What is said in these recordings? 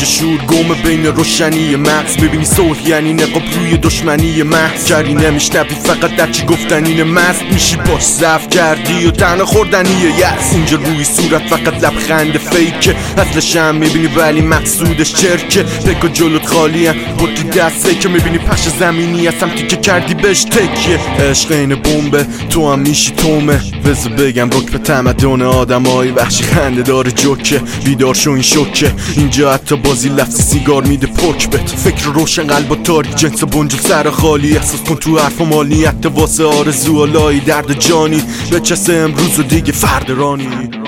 اینجا شور گم بین روشنی مغز. میبینی صلح یعنی نقاب روی دشمنی محض. جری نمیشنوی فقط در چی گفتنین مست میشی باش ضعف کردی و تنها خوردنیه یس. اینجا روی صورت فقط لبخند فیکه، اصلش هم میبینی ولی مقصودش چرکه. پکا جلوت خالی هم بردی دسته که میبینی پخش زمینی از سمتی که کردی بهش تکیه. عشق این بمبه تو هم میشی تومه. بذار بگم رکب تمدن آدمای وحشی خنده داره جوکه. بیدار شو این شوکه اینجا حتی بازی لفظی سیگار میده پک بت. فکر روشن قلب و تاریک جنس بنجل سر خالی. احساس کن تو حرف و مالیت واسه آرزو لای درد جانی. بچسه امروز و دیگه فردرانی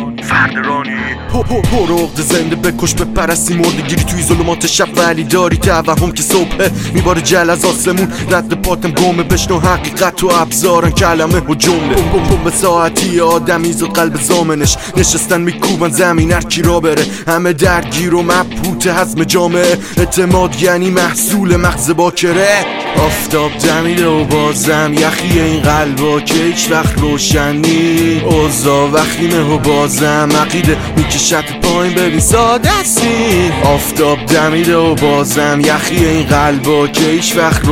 پروغد زنده بکش بپرستی مرده گیری توی ظلمات شب ولی داری توهم که صبحه میباره جل از آسمون. رد پاتم گمه بشنو حقیقت و ابزارن کلمه و جمله. بم به ساعتی آدمی زد قلب زامنش نشستن میکوبن زمین هر کی را بره. همه درگیر و مبهوت حزم جامعه. اعتماد یعنی محصول مغز باکره. آفتاب دمیده و بازم یخی این قلبا که هیچ وقت روشنی. اوضاع وخیمه و بازم عقیده میکشت پایین ببین ساده سی. آفتاب دمیده و بازم یخی این قلبا که هیچ وقت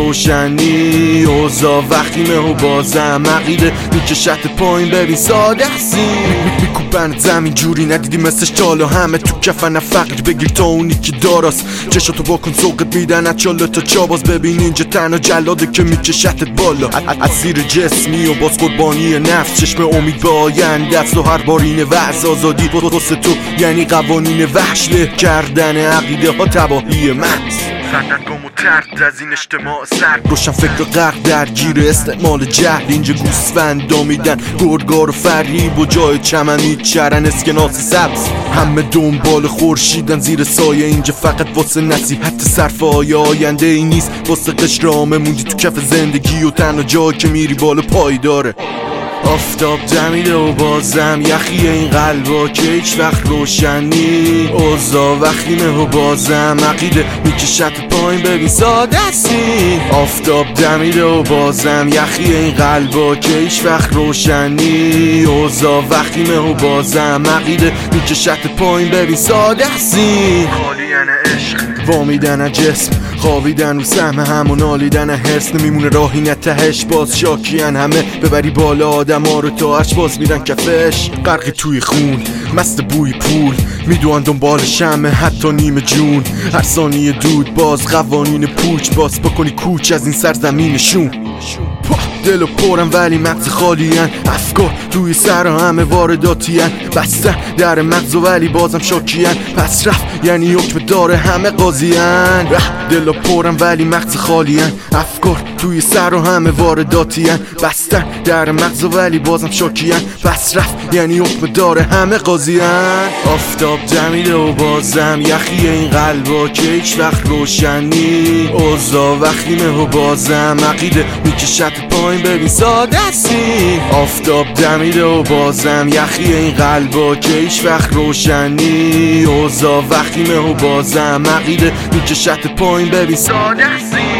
روشنی. اوضاع وخیمه و بازم عقیده میکشت پایین ببین ساده سی. میکوبن زمین جوری ندیدی مثلش تالا. همه تو کفن فقیر بگیر تا اونی که داراست. چشاتو باکن سوقت میدن از چاله تا چاباز. ببین اینجا تنها جلاده که میکشتت بالا. اسیر جسمی و باز قربانی نفس. چشم امید به آینده است و هر بارین وعظ آزادی واسه تو یعنی قوانین وحش له کردن عقیده ها تباهی مغز. سردرگم و ترد از این اجتماع سرد. روشن فکر غرق درگیر استعمال جهل. اینجا گوسفند دامیدن گرگار و فریب و جای چمنی چرن اسکناس سبز. همه دنبال خورشیدن زیر سایه. اینجا فقط واسه نصیحت صرف آینده ای نیست. واسه قشر عامه موندی تو کف زندگی و تنها جایی که میری بالا پایداره. آفتاب دمیده و بازم یخی این قلبا که هیچ وقت روشنی. اوضاع وخیمه و بازم عقیده میکشت پایین ببین ساده سی. آفتاب دمیده و بازم یخی این قلبا که هیچ وقت روشنی. اوضاع وخیمه و بازم عقیده میکشت پایین ببین ساده سی. خالیان عشق وامیدن از جسم خوابیدن و سهم همون نالیدن هرس. نمیمونه راهی نتهش باز شاکیان همه. ببری بالا آدم ها رو تا عرش باز میدن کفش. غرقی توی خون مست بوی پول میدوان دنبال شمه حتی نیمه جون. هر ثانیه دود باز قوانین پوچ باز بکنی کوچ از این سرزمینشون. دل و پرم ولی مغز خالیان. افکار توی سر همه وارداتیان. بستن در مغز ولی بازم شاکیان. پس رفت یعنی حکم داره همه قاضیان. دل و پرم ولی مغز خالیان. افکار توی سر همه وارداتیان. بستن در مغز ولی بازم شاکیان. پس رفت یعنی حکم داره همه قاضیان. آفتاب دمیده و بازم یخی این قلبا که هیچ وقت روشنی. اوضاع وخیمه و بازم عقیده میکشت پایین ببین ساده سی. آفتاب دمیده و بازم یخی این قلبا که هیچ وقت روشنی. اوضاع وخیمه و بازم عقیده میکشت پایین ببین ساده سی.